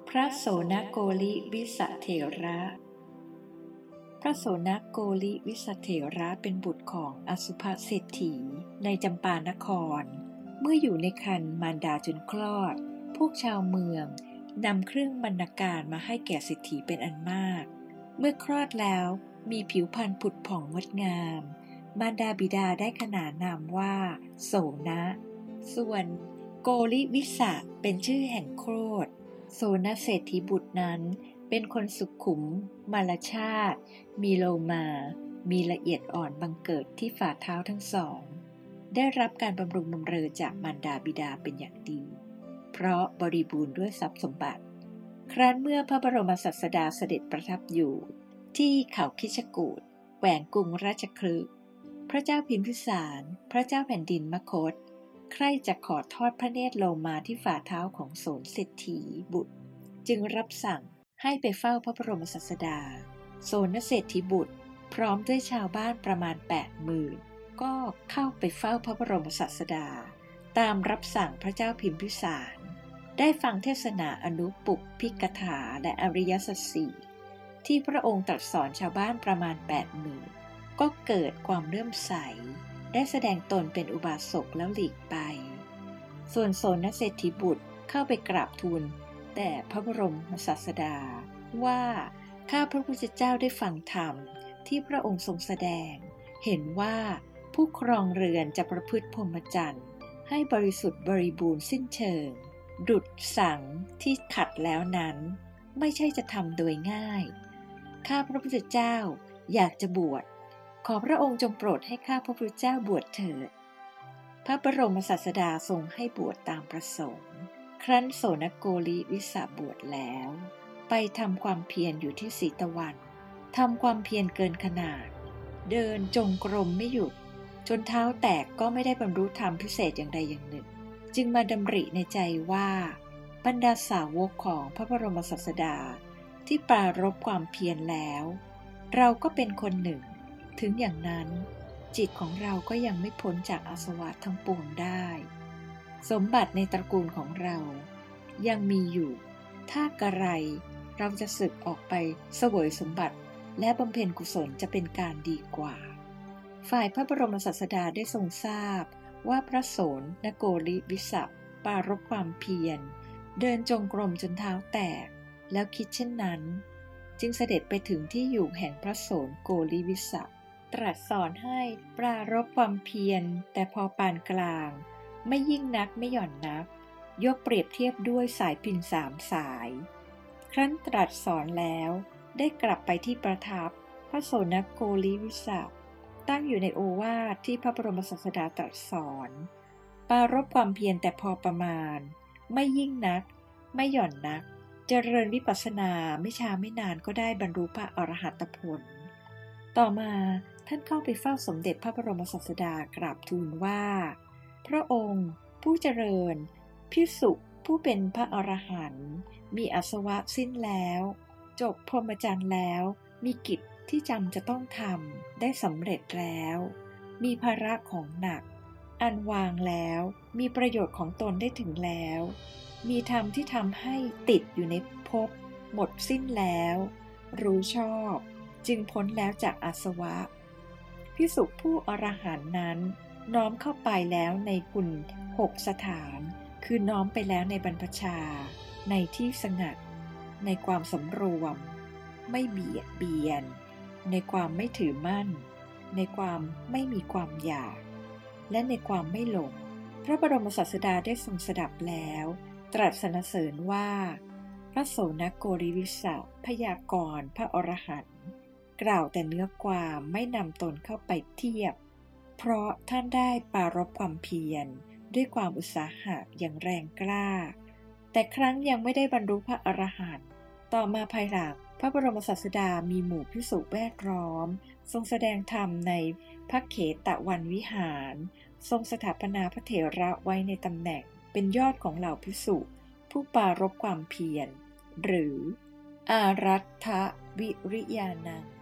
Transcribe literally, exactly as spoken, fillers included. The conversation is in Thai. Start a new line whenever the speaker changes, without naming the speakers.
พระโสณโกลิวิสเถระ พระโสณโกลิวิสเถระเป็นบุตรของอสุภเศรษฐีในจำปานคร เมื่ออยู่ในครรภ์มารดาจนคลอดพวกชาวเมืองนำเครื่องบรรณาการมาให้แก่เศรษฐีเป็นอันมากเมื่อคลอดแล้วมีผิวพรรณผุดผ่องงดงามมารดาบิดาได้ขนานนามว่าโสณส่วนโกลิวิสะเป็นชื่อแห่งโคตรโสณเศรษฐีบุตรนั้นเป็นคนสุขุมมลชาติมีโลมามีละเอียดอ่อนบังเกิดที่ฝ่าเท้าทั้งสองได้รับการบำรุงบำเรอจากมารดาบิดาเป็นอย่างดีเพราะบริบูรณ์ด้วยทรัพย์สมบัติครั้นเมื่อพระบรมศาสดาเสด็จประทับอยู่ที่เขาคิชกูฏแขวงกรุงราชคฤห์พระเจ้าพิมพิสารพระเจ้าแผ่นดินมคธใคร่จะขอทอดพระเนตรโลมาที่ฝ่าเท้าของโสณเศรษฐีบุตรจึงรับสั่งให้ไปเฝ้าพระบรมศาสดาโสณเศรษฐีบุตรพร้อมด้วยชาวบ้านประมาณแปดหมื่นก็เข้าไปเฝ้าพระบรมศาสดาตามรับสั่งพระเจ้าพิมพิสารได้ฟังเทศนาอนุปุพพิกถาและอริยสัจสี่ที่พระองค์ตรัสสอนชาวบ้านประมาณแปดหมื่นก็เกิดความเลื่อมใสได้แสดงตนเป็นอุบาสกแล้วหลีกไปส่วนโสณเศรษฐีบุตรเข้าไปกราบทูลแต่พระบรมศาสดาว่าข้าพระพุทธเจ้าได้ฟังธรรมที่พระองค์ทรงแสดงเห็นว่าผู้ครองเรือนจะประพฤติพรหมจรรย์ให้บริสุทธิ์บริบูรณ์สิ้นเชิงดุจสังที่ขัดแล้วนั้นไม่ใช่จะทำโดยง่ายข้าพระพุทธเจ้าอยากจะบวชขอพระองค์จงโปรดให้ข้าพระพุทธเจ้าบวชเถิดพระบรมศาสดาทรงให้บวชตามประสงค์ครั้นโสณโกลิวิสะบวชแล้วไปทำความเพียรอยู่ที่สีตะวันทำความเพียรเกินขนาดเดินจงกรมไม่หยุดจนเท้าแตกก็ไม่ได้บรรลุธรรมพิเศษอย่างใดอย่างหนึ่งจึงมาดำริในใจว่าบรรดาสาวกของพระบรมศาสดาที่ปรารภความเพียรแล้วเราก็เป็นคนหนึ่งถึงอย่างนั้นจิตของเราก็ยังไม่พ้นจากอาสวะทั้งปวงได้สมบัติในตระกูลของเรายังมีอยู่ถ้ากระไรเราจะสึกออกไปเสวยสมบัติและบำเพ็ญกุศลจะเป็นการดีกว่าฝ่ายพระบรมศาสดาได้ทรงทราบว่าพระโสณโกลิวิสะปรารภความเพียรเดินจงกรมจนเท้าแตกแล้วคิดเช่นนั้นจึงเสด็จไปถึงที่อยู่แห่งพระโสณโกลิวิสะตรัสสอนให้ปรารภความเพียรแต่พอปานกลางไม่ยิ่งนักไม่หย่อนนักยกเปรียบเทียบด้วยสายพิณสามสายครั้นตรัสสอนแล้วได้กลับไปที่ประทับพระโสณโกลิวิสะตั้งอยู่ในโอวาทที่พระบรมศาสดาตรัสสอนปรารภความเพียรแต่พอประมาณไม่ยิ่งนักไม่หย่อนนักเจริญวิปัสสนาไม่ช้าไม่นานก็ได้บรรลุพระอรหัตผลต่อมาท่านเข้าไปเฝ้าสมเด็จพระบรมศาสดากราบทูลว่าพระองค์ผู้เจริญภิกษุผู้เป็นพระอรหันต์มีอาสวะสิ้นแล้วจบพรหมจรรย์แล้วมีกิจที่จำจะต้องทำได้สำเร็จแล้วมีภาระของหนักอันวางแล้วมีประโยชน์ของตนได้ถึงแล้วมีธรรมที่ทำให้ติดอยู่ในภพหมดสิ้นแล้วรู้ชอบจึงพ้นแล้วจากอาสวะภิกษุผู้อรหันต์นั้นน้อมเข้าไปแล้วในกุลหกสถานคือน้อมไปแล้วในบรรพชาในที่สงัดในความสำรวมไม่เบียดเบียนในความไม่ถือมั่นในความไม่มีความอยากและในความไม่หลงพระบรมศาสดาได้ทรงสดับแล้วตรัสสรรเสริญว่าพระโสณโกลิวิสะพยากรณ์พระอรหันต์กล่าวแต่เนื้อความไม่นำตนเข้าไปเทียบเพราะท่านได้ปรารภความเพียรด้วยความอุตสาหะอย่างแรงกล้าแต่ครั้งยังไม่ได้บรรลุพระอรหันต์ต่อมาภายหลังพระบรมศาสดามีหมู่ภิกษุแวดล้อมทรงแสดงธรรมในพระเขตวันวิหารทรงสถาปนาพระเถระไว้ในตำแหน่งเป็นยอดของเหล่าภิกษุผู้ปรารภความเพียรหรืออารัตถวิริยานัง